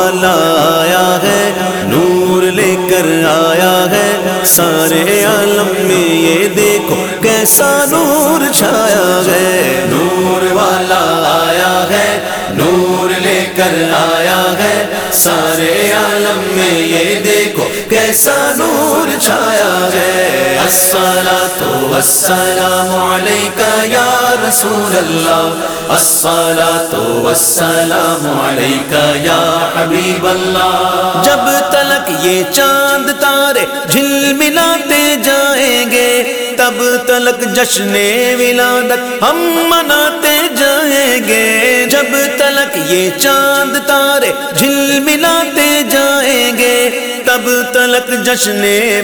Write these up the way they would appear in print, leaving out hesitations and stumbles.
والا آیا ہے، نور لے کر آیا ہے، سارے عالم میں یہ دیکھو کیسا نور چھایا ہے، نور والا آیا ہے، نور لے کر آیا ہے، سارے عالم میں یہ دیکھو کیسا نور چھایا ہے۔ الصلاۃ والسلام علیک یا رسول اللہ، الصلاۃ والسلام علیک یا حبیب اللہ۔ جب تلک یہ چاند تارے جھلملاتے جائیں گے، تب تلک جشن ولادت ہم مناتے جائیں گے، جب تلک یہ چاند تارے جھلملاتے جائیں گے، تب تلک جشن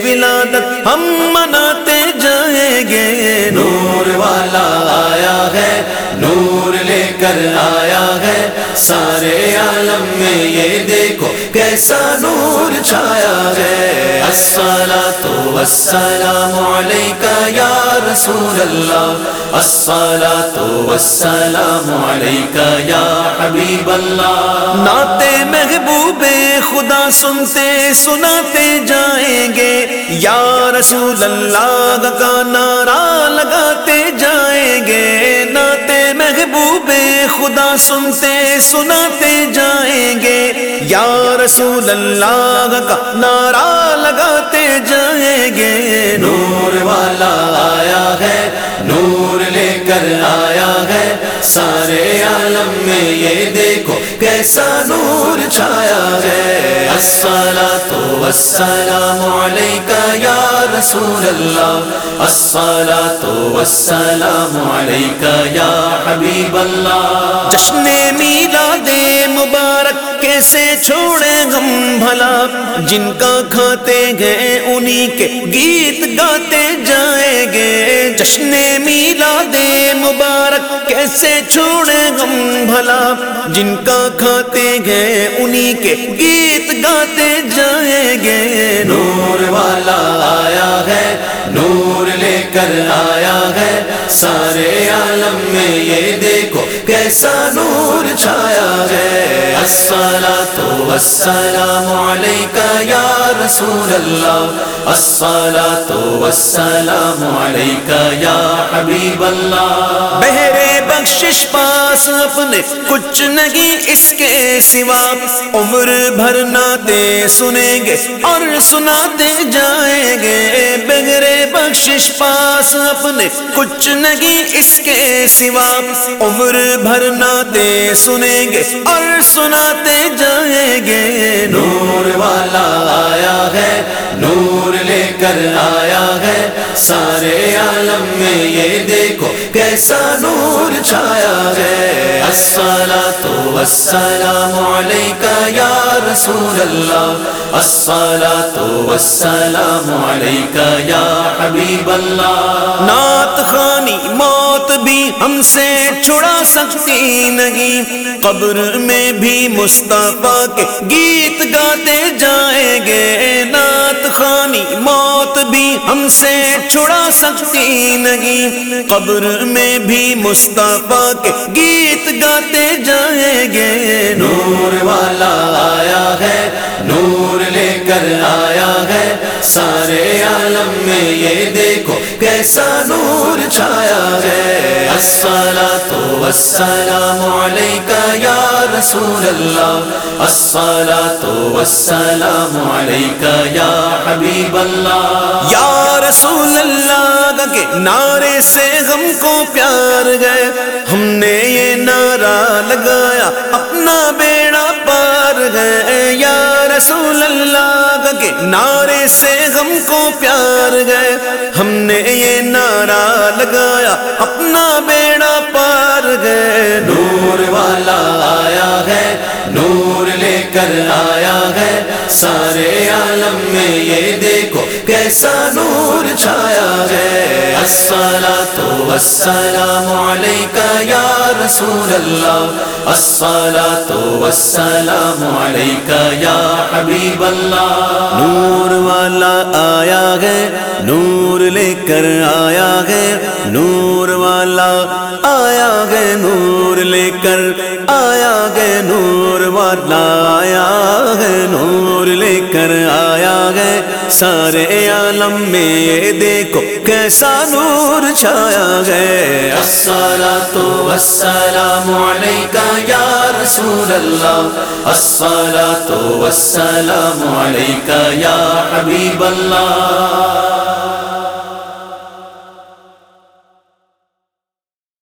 ولادت ہم مناتے جائیں گے۔ نور والا آیا ہے، نور لے کر آیا ہے، سارے عالم میں یہ دیکھو کیسا نور چھایا ہے۔ الصلاۃ والسلام علیک یا رسول اللہ، الصلاۃ والسلام علیک یا حبیب اللہ۔ نعت محبوب خدا سنتے سناتے جائیں گے، یا رسول اللہ کا نعرہ لگاتے جائیں گے، نعت محبوب خدا سنتے سناتے جائیں گے، یا رسول اللہ کا نعرہ لگاتے جائیں گے۔ نور والا آیا ہے، نور لے کر آیا ہے، سارے عالم میں یہ دیکھو کیسا نور چھایا ہے۔ الصلاۃ والسلام علیک یا رسول اللہ، الصلاۃ والسلام علیک یا حبیب اللہ۔ جشن میلاد مبارک کیسے چھوڑے ہم بھلا، جن کا کھاتے گئے انہی کے گیت گاتے جائیں گے، جشن میلاد مبارک کیسے چھوڑے ہم بھلا، جن کا کھاتے گئے انہی کے گیت گاتے جائیں گے۔ نور والا آیا ہے، نور لے کر آیا ہے، سارے عالم میں یہ دیکھو کیسا نور چھایا ہے۔ الصلاۃ والسلام علیک یا رسول اللہ، الصلاۃ والسلام علیک یا حبیب اللہ۔ بہرے بخشش پاس اپنے کچھ نہیں اس کے سوا، عمر بھر نعتیں سنیں گے اور سناتے جائیں گے، بغیر بخشش پاس اپنے کچھ نہیں اس کے سوا، عمر بھر نعتیں سنیں گے اور سناتے جائیں گے۔ نور والا آیا ہے، نور لے کر آیا ہے، سارے عالم میں یہ دیکھو کیسا نور چھایا ہے۔ الصلاۃ والسلام علیک یا رسول اللہ، الصلاۃ والسلام علیک یا حبیب اللہ۔ نعت خوانی موت بھی ہم سے چھڑا سکتی نہیں، قبر میں بھی مصطفیٰ کے گیت گاتے جائیں گے، نعت خوانی موت بھی ہم سے چھڑا سکتی نہیں، قبر میں بھی مصطفیٰ کے گیت گاتے جائیں گے۔ نور والا آیا ہے، نور لے کر آیا ہے، سارے عالم میں یہ دیکھو کیسا نور چھایا ہے۔ الصلاۃ والسلام علیک یا رسول اللہ، الصلاۃ والسلام علیک یا حبیب اللہ۔ یا رسول اللہ کے نعرے سے ہم کو پیار گئے، ہم نے یہ نعرہ لگایا اپنا بیڑا پار گئے، یا رسول اللہ کے نعرے سے ہم کو پیار گئے، ہم نے یہ نعرہ لگایا اپنا بیڑا پار گئے۔ نور والا آیا ہے، نور لے کر آیا ہے، سارے عالم میں یہ دیکھو کیسا نور چھایا ہے۔ الصلاۃ والسلام علیک یا رسول اللہ، الصلاۃ والسلام علیک یا حبیب اللہ۔ نور والا آیا ہے، نور لے کر آیا ہے، نور والا آیا ہے، نور لے کر آیا ہے، نور والا آیا ہے، نور لے کر آیا ہے، سارے عالم میں یہ دیکھو کیسا نور چھایا ہے۔ الصلاۃ والسلام علیک یا رسول اللہ، الصلاۃ والسلام علیک یا حبیب اللہ۔